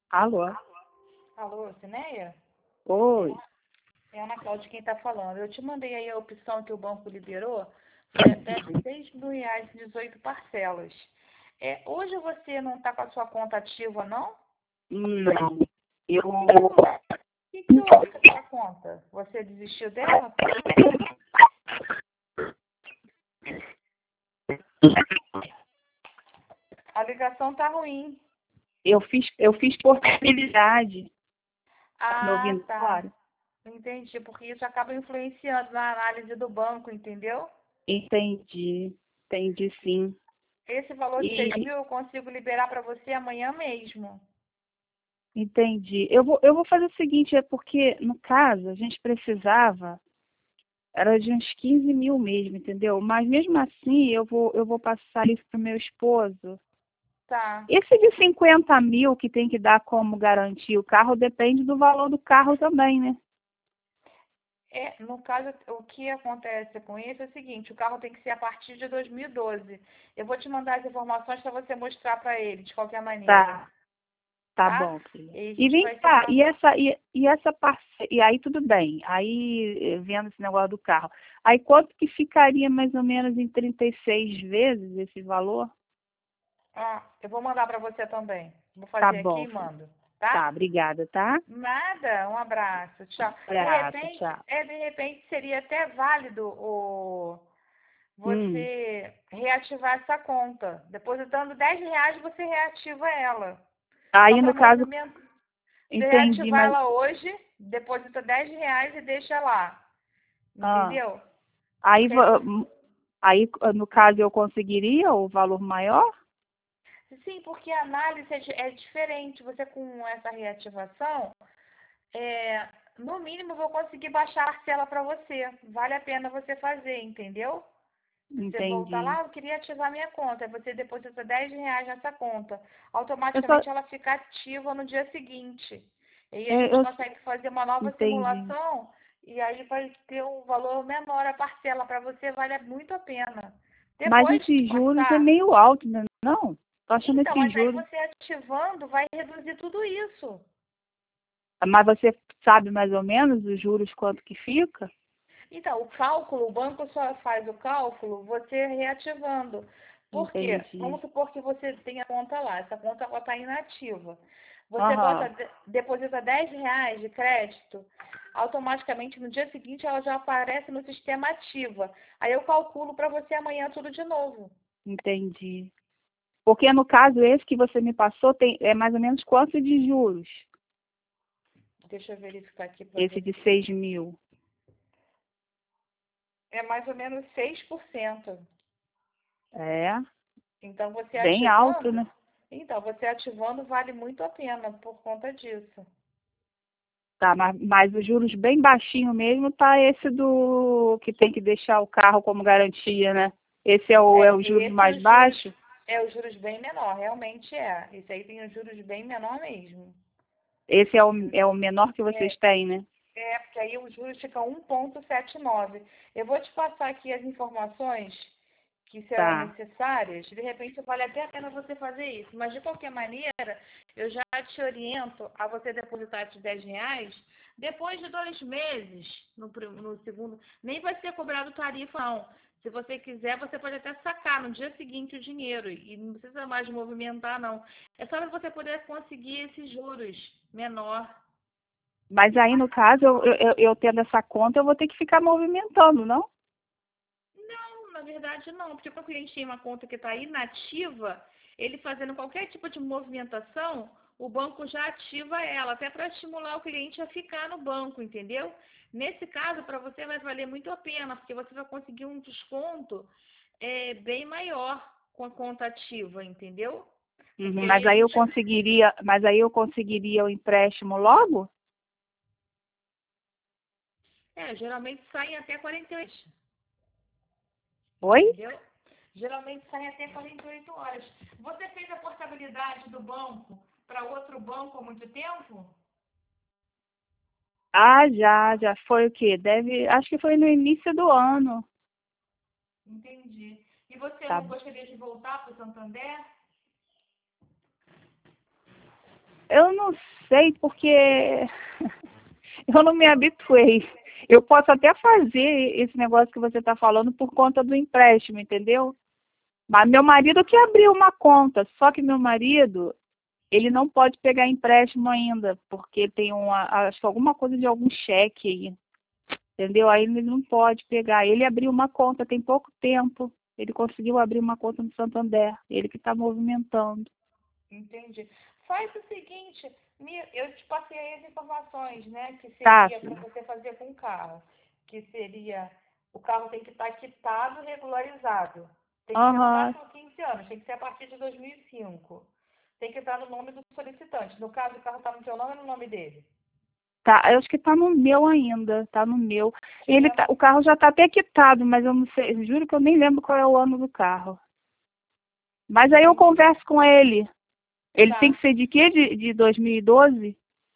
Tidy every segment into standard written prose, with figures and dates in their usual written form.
Alô? Alô, Cineia? Oi. É a Ana Cláudia quem está falando. Eu te mandei aí a opção que o banco liberou, foi até R$ 6.000 em 18 parcelas. Hoje você não está com a sua conta ativa, não? Não. Eu. O que houve com a sua conta? Você desistiu dela? A ligação tá ruim. Eu fiz portabilidade. Tá me Ah, ouvindo tá. agora? Entendi, porque isso acaba influenciando na análise do banco, entendeu? Entendi. Entendi, sim. Esse valor de 6 E mil eu consigo liberar para você amanhã mesmo. entendi. Eu vou fazer o seguinte, é porque, no caso, a gente precisava, era de uns 15 mil mesmo, entendeu? Mas mesmo assim, eu vou passar isso pro meu esposo. Tá. Esse de 50 mil que tem que dar como garantia o carro depende do valor do carro também, né? No caso, o que acontece com isso é o seguinte, o carro tem que ser a partir de 2012. Eu vou te mandar as informações para você mostrar para ele, de qualquer maneira, Tá. Tá tá? bom, filha. E a E gente vem vai se cá, falando. e essa parceria, e aí tudo bem. Aí, vendo esse negócio do carro. Aí quanto que ficaria mais ou menos em 36 vezes esse valor? Ah, eu vou mandar para você também. Vou Tá fazer aqui bom, e filha. mando, tá? Tá, obrigada, tá? Nada, um abraço, tchau. Abraço, tchau. De repente seria até válido Hum. você reativar essa conta. Depositando R$ 10, você reativa ela. Só Aí para no caso, movimento. Você entendi, reativar mas ela hoje, deposita R$ 10 e deixa lá. ah, Entendeu? aí, Porque aí você. aí no caso eu conseguiria o valor maior? Sim, porque a análise é diferente. Você com essa reativação, no mínimo eu vou conseguir baixar a parcela para você. Vale a pena você fazer, entendeu? Você voltar Entendi. lá, eu queria ativar minha conta. Aí você deposita R$ 10 nessa conta. Eu só, Automaticamente ela fica ativa no dia seguinte. E aí a gente eu consegue fazer uma nova entendi. simulação e aí vai ter um valor menor a parcela. Para você vale muito a pena. Mas Depois que esses juros é passar, meio alto, né? Não? Tô achando então, esses mas aí juros. você ativando vai reduzir tudo isso. Mas você sabe mais ou menos os juros quanto que fica? Então, o cálculo, o banco só faz o cálculo você reativando. Por quê? Entendi. Vamos supor que você tenha conta lá, essa conta está inativa. Você Aham. deposita R$ 10 de crédito, automaticamente no dia seguinte ela já aparece no sistema ativa. Aí eu calculo para você amanhã tudo de novo. Entendi. Porque no caso esse que você me passou é mais ou menos quanto de juros? Deixa eu verificar aqui para Esse ver. de 6 mil. É mais ou menos 6%. É, Então você bem alto, ativando, né? vale muito a pena por conta disso. Tá, mas os juros bem baixinho mesmo tá esse do que tem que deixar o carro como garantia, né? Esse é o juros Esse mais os juros baixo? os juros bem menor, realmente é. Esse aí tem os juros bem menor mesmo. Esse é o menor que vocês É, têm, né? porque aí os juros ficam 1,79. Eu vou te passar aqui as informações que serão Tá. necessárias. De repente vale até a pena você fazer isso. Mas de qualquer maneira, eu já te oriento a você depositar esses R$ 10. Depois de 2 meses, no segundo, nem vai ser cobrado tarifa, não. Se você quiser, você pode até sacar no dia seguinte o dinheiro e não precisa mais movimentar, não. É só para você poder conseguir esses juros menor. Mas aí, no caso, eu tendo essa conta, eu vou ter que ficar movimentando, não? Não, na verdade não, porque quando o cliente tem uma conta que está inativa, ele fazendo qualquer tipo de movimentação, o banco já ativa ela, até para estimular o cliente a ficar no banco, entendeu? Nesse caso, para você vai valer muito a pena, porque você vai conseguir um desconto bem maior com a conta ativa, entendeu? Uhum, Porque aí a gente, mas aí eu conseguiria o empréstimo logo? geralmente saem até 48, Oi? entendeu? Geralmente saem até 48 horas. Você fez a portabilidade do banco para outro banco há muito tempo? Ah, já foi o quê? Acho que foi no início do ano. Entendi. E você Tá, não gostaria de voltar para o Santander? Eu não sei, porque eu não me habituei. Eu posso até fazer esse negócio que você está falando por conta do empréstimo, entendeu? Mas meu marido que abriu uma conta, só que meu marido, ele não pode pegar empréstimo ainda, porque tem acho que alguma coisa de algum cheque aí, entendeu? Aí ele não pode pegar. Ele abriu uma conta tem pouco tempo, ele conseguiu abrir uma conta no Santander, ele que está movimentando. Entendi. Faz o seguinte, eu te passei aí as informações, né? Que Tá, seria para filha. você fazer com o carro. Que seria, o carro tem que estar quitado, regularizado. Tem que ser no Aham, máximo 15 anos, tem que ser a partir de 2005. Tem que estar no nome do solicitante. No caso, o carro está no seu nome ou no nome dele? tá. Eu acho que tá no meu ainda, tá no meu. Ele Tiver tá, no... o carro já tá até quitado, mas eu não sei, eu juro que eu nem lembro qual é o ano do carro. Mas aí eu Entendi. converso com ele. Ele tem Tá. que ser de quê? De 2012?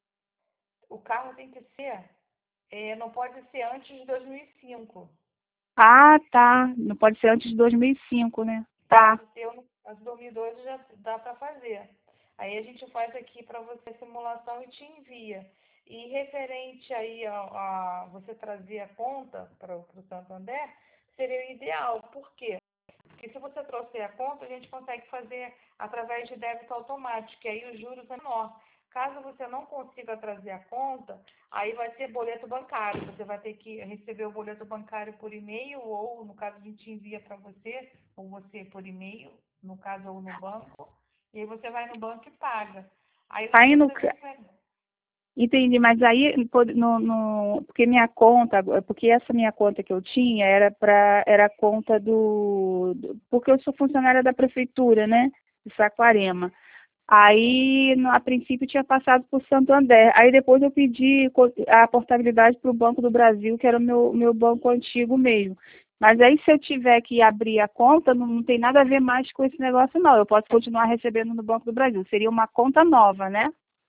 O carro tem que ser, não pode ser antes de 2005. Ah, tá. Não pode ser antes de 2005, né? Tá. Pode ser, as 2012 já dá para fazer. Aí a gente faz aqui para você a simulação e te envia. E referente aí a você trazer a conta para o Santander, seria o ideal. Por quê? Porque se você trouxer a conta, a gente consegue fazer através de débito automático, e aí os juros é menor. Caso você não consiga trazer a conta, aí vai ser boleto bancário. Você vai ter que receber o boleto bancário por e-mail, ou no caso a gente envia para você, ou você por e-mail, no caso ou no banco, e aí você vai no banco e paga. Aí o Aí dinheiro no, você transfere. entendi, mas aí porque minha conta, porque essa minha conta que eu tinha era a conta porque eu sou funcionária da prefeitura, né? De Saquarema. Aí, a princípio, tinha passado por Santander. Aí depois eu pedi a portabilidade para o Banco do Brasil, que era o meu banco antigo mesmo. Mas aí, se eu tiver que abrir a conta, não tem nada a ver mais com esse negócio, não. Eu posso continuar recebendo no Banco do Brasil. Seria uma conta nova, né?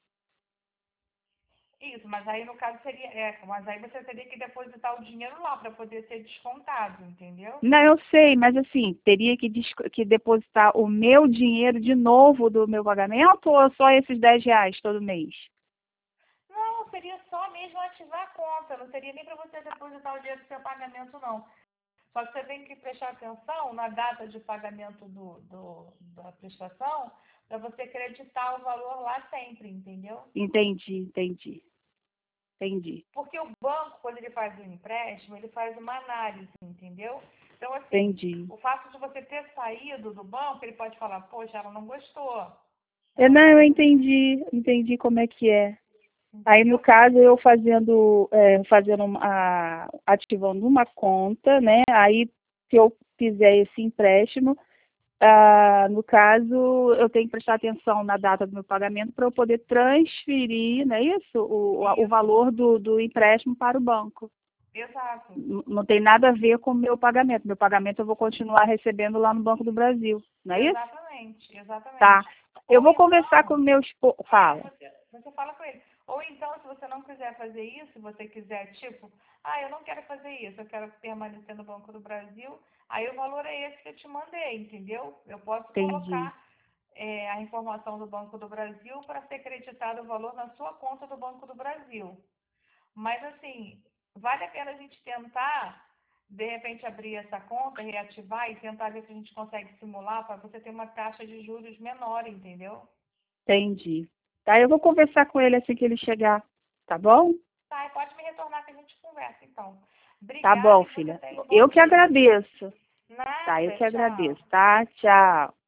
Isso, mas aí no caso seria, mas aí você teria que depositar o dinheiro lá para poder ser descontado, entendeu? Não, eu sei, mas assim, teria que depositar o meu dinheiro de novo do meu pagamento ou só esses R$ 10 todo mês? Não, seria só mesmo ativar a conta, não seria nem para você depositar o dinheiro do seu pagamento, não. Só que você tem que prestar atenção na data de pagamento da prestação para você acreditar o valor lá sempre, entendeu? Entendi, entendi, entendi, Porque o banco, quando ele faz o empréstimo, ele faz uma análise, entendeu? Então, assim, entendi. o fato de você ter saído do banco, ele pode falar, poxa, ela não gostou. Não, Ela eu saiu do banco, entendi como é que é. Aí, no entendeu? caso, eu ativando uma conta, né? Aí, se eu fizer esse empréstimo, no caso, eu tenho que prestar atenção na data do meu pagamento para eu poder transferir, não é isso? O Isso, valor do empréstimo para o banco. exato. Não tem nada a ver com o meu pagamento. Meu pagamento eu vou continuar recebendo lá no Banco do Brasil, não é isso? Exatamente, Tá. exatamente. Eu Ou vou conversar com então, o meu esposo. Fala. você fala com ele. Ou então, se você não quiser fazer isso, se você quiser, tipo, eu não quero fazer isso, eu quero permanecer no Banco do Brasil, aí o valor é esse que eu te mandei, entendeu? Eu posso Entendi. colocar a informação do Banco do Brasil para ser creditado o valor na sua conta do Banco do Brasil. Mas, assim, vale a pena a gente tentar, de repente, abrir essa conta, reativar e tentar ver se a gente consegue simular para você ter uma taxa de juros menor, entendeu? Entendi. Tá, eu vou conversar com ele assim que ele chegar. Tá bom? Tá, e pode me retornar que a gente conversa, então. Tá Obrigada bom, e que você filha. tenha um bom Eu que dia. agradeço. Tá, eu Nada, que agradeço, tchau. tá? Tchau.